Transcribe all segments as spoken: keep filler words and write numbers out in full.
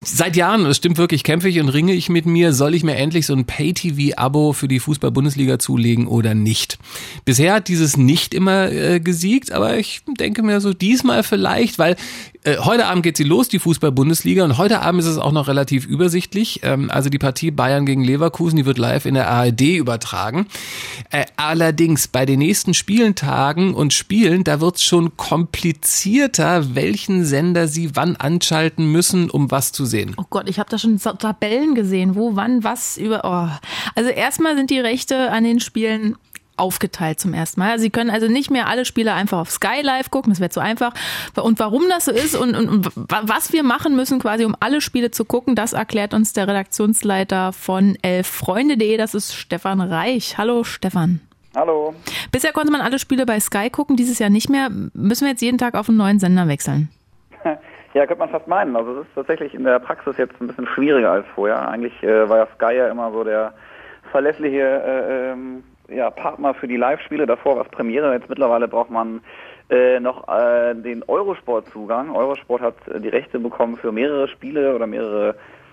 Seit Jahren, das stimmt wirklich, kämpfe ich und ringe ich mit mir, soll ich mir endlich so ein Pay-T V-Abo für die Fußball-Bundesliga zulegen oder nicht? Bisher hat dieses nicht immer äh, gesiegt, aber ich denke mir so diesmal vielleicht, weil äh, heute Abend geht sie los, die Fußball-Bundesliga, und heute Abend ist es auch noch relativ übersichtlich. Ähm, also die Partie Bayern gegen Leverkusen, die wird live in der A R D übertragen. Äh, allerdings bei den nächsten Spielentagen und Spielen, da wird es schon komplizierter, welchen Sender sie wann anschalten müssen, um was zu sehen. Oh Gott, ich habe da schon Tabellen gesehen, wo, wann, was über. Oh. Also erstmal sind die Rechte an den Spielen aufgeteilt zum ersten Mal. Sie können also nicht mehr alle Spiele einfach auf Sky Live gucken, das wäre zu einfach. Und warum das so ist und, und, und was wir machen müssen quasi, um alle Spiele zu gucken, das erklärt uns der Redaktionsleiter von elf freunde punkt de, das ist Stefan Reich. Hallo Stefan. Hallo. Bisher konnte man alle Spiele bei Sky gucken, dieses Jahr nicht mehr. Müssen wir jetzt jeden Tag auf einen neuen Sender wechseln? Ja, könnte man fast meinen. Also es ist tatsächlich in der Praxis jetzt ein bisschen schwieriger als vorher. Eigentlich äh, war ja Sky ja immer so der verlässliche äh, ähm, ja, Partner für die Live-Spiele. Davor war es Premiere. Jetzt mittlerweile braucht man äh, noch äh, den Eurosport-Zugang. Eurosport hat äh, die Rechte bekommen für mehrere Spiele oder mehrere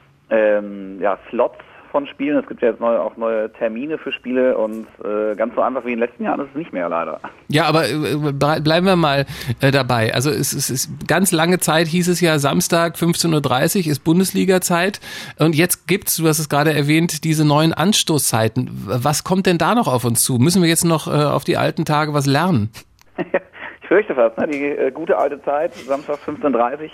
ähm, ja, Slots von Spielen. Es gibt ja jetzt neu, auch neue Termine für Spiele und äh, ganz so einfach wie in den letzten Jahren ist es nicht mehr, leider. Ja, aber äh, bleiben wir mal äh, dabei. Also es, es ist ganz lange Zeit hieß es ja, Samstag fünfzehn Uhr dreißig ist Bundesliga-Zeit, und jetzt gibt's, du hast es gerade erwähnt, diese neuen Anstoßzeiten. Was kommt denn da noch auf uns zu? Müssen wir jetzt noch äh, auf die alten Tage was lernen? Ich fürchte fast, ne? Die äh, gute alte Zeit, Samstag fünfzehn Uhr dreißig.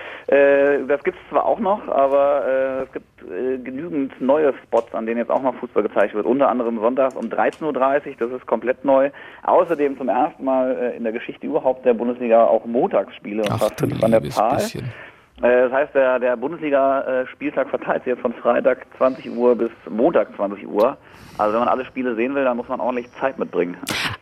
Äh, das gibt es zwar auch noch, aber äh, es gibt äh, genügend neue Spots, an denen jetzt auch noch Fußball gezeigt wird. Unter anderem sonntags um dreizehn Uhr dreißig, das ist komplett neu. Außerdem zum ersten Mal äh, in der Geschichte überhaupt der Bundesliga auch Montagsspiele, und zwar fünf an der Zahl. Bisschen. Äh, das heißt, der, der Bundesliga-Spieltag verteilt sich jetzt von Freitag zwanzig Uhr bis Montag zwanzig Uhr. Also wenn man alle Spiele sehen will, dann muss man ordentlich Zeit mitbringen.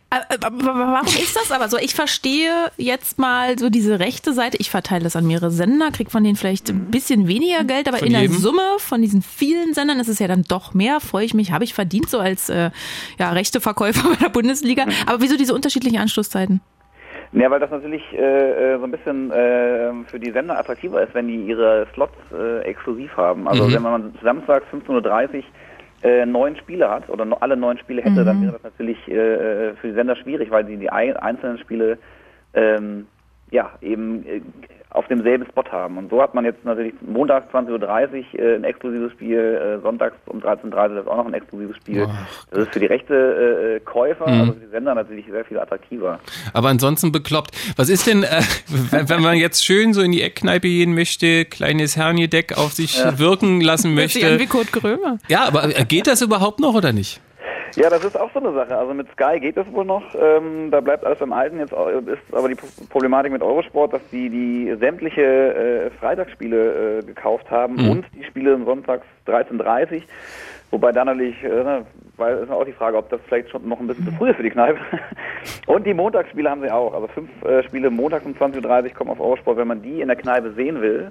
Warum ist das aber so? Ich verstehe jetzt mal so diese rechte Seite. Ich verteile das an mehrere Sender, kriege von denen vielleicht ein bisschen weniger Geld, aber von in jedem? Der Summe von diesen vielen Sendern ist es ja dann doch mehr. Freue ich mich, habe ich verdient, so als äh, ja, rechte Verkäufer bei der Bundesliga. Aber wieso diese unterschiedlichen Anstoßzeiten? Ja, weil das natürlich äh, so ein bisschen äh, für die Sender attraktiver ist, wenn die ihre Slots äh, exklusiv haben. Also mhm. wenn man samstags fünfzehn Uhr dreißig äh, neun Spiele hat oder no, alle neun Spiele hätte, mhm. dann wäre das natürlich äh, für die Sender schwierig, weil sie die einzelnen Spiele ähm, ja eben äh, auf demselben Spot haben. Und so hat man jetzt natürlich montags zwanzig Uhr dreißig äh, ein exklusives Spiel, äh, sonntags um dreizehn Uhr dreißig ist auch noch ein exklusives Spiel. Ach, das ist für die rechte äh, Käufer, mhm. also für die Sender natürlich sehr viel attraktiver. Aber ansonsten bekloppt. Was ist denn, äh, wenn, wenn man jetzt schön so in die Eckkneipe gehen möchte, kleines Herniedeck auf sich ja. wirken lassen möchte? Das ist wie Kurt Krömer. Ja, aber geht das überhaupt noch oder nicht? Ja, das ist auch so eine Sache. Also mit Sky geht das wohl noch. Ähm, da bleibt alles beim Alten. Jetzt ist aber die Problematik mit Eurosport, dass die die sämtliche äh, Freitagsspiele äh, gekauft haben mhm. und die Spiele sonntags dreizehn Uhr dreißig. Wobei dann natürlich, äh, weil ist auch die Frage, ob das vielleicht schon noch ein bisschen zu früh ist für die Kneipe. Und die Montagsspiele haben sie auch. Also fünf äh, Spiele montags um zwanzig Uhr dreißig kommen auf Eurosport. Wenn man die in der Kneipe sehen will,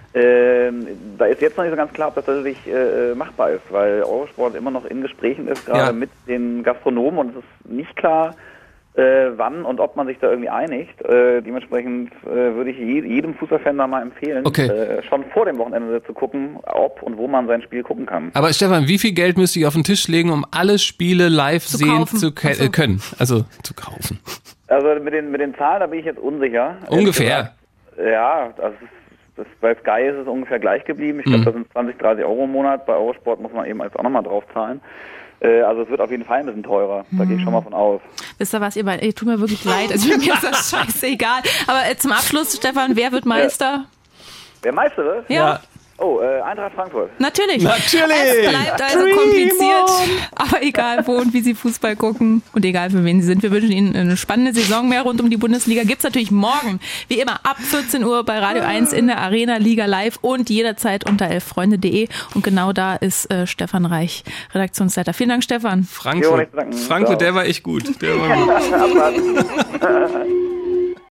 Ähm, da ist jetzt noch nicht so ganz klar, ob das tatsächlich äh, machbar ist, weil Eurosport immer noch in Gesprächen ist, gerade ja. mit den Gastronomen, und es ist nicht klar, äh, wann und ob man sich da irgendwie einigt. Äh, dementsprechend äh, würde ich je, jedem Fußballfan da mal empfehlen, okay. äh, schon vor dem Wochenende zu gucken, ob und wo man sein Spiel gucken kann. Aber Stefan, wie viel Geld müsste ich auf den Tisch legen, um alle Spiele live zu sehen kaufen. zu ke- also. können? Also zu kaufen. Also mit den, mit den Zahlen, da bin ich jetzt unsicher. Ungefähr? Ja, das ist Das, bei Sky ist es ungefähr gleich geblieben. Ich glaube, mhm. das sind zwanzig, dreißig Euro im Monat. Bei Eurosport muss man eben als auch nochmal drauf zahlen. Äh, also es wird auf jeden Fall ein bisschen teurer. Da mhm. gehe ich schon mal von aus. Wisst ihr was, ihr, ihr tut mir wirklich leid. Also mir ist das scheißegal. Aber äh, zum Abschluss, Stefan, wer wird Meister? Ja. Wer Meister wird? Ja. ja. Oh, äh, Eintracht Frankfurt. Natürlich. Natürlich. Es bleibt also Dream kompliziert, on. Aber egal wo und wie Sie Fußball gucken und egal für wen Sie sind. Wir wünschen Ihnen eine spannende Saison mehr rund um die Bundesliga. Gibt's natürlich morgen, wie immer, ab vierzehn Uhr bei Radio eins in der Arena Liga Live und jederzeit unter elf freunde punkt de. Und genau da ist äh, Stefan Reich, Redaktionsleiter. Vielen Dank, Stefan. Frankfurt, Frankfurt, der war echt gut. Der war gut.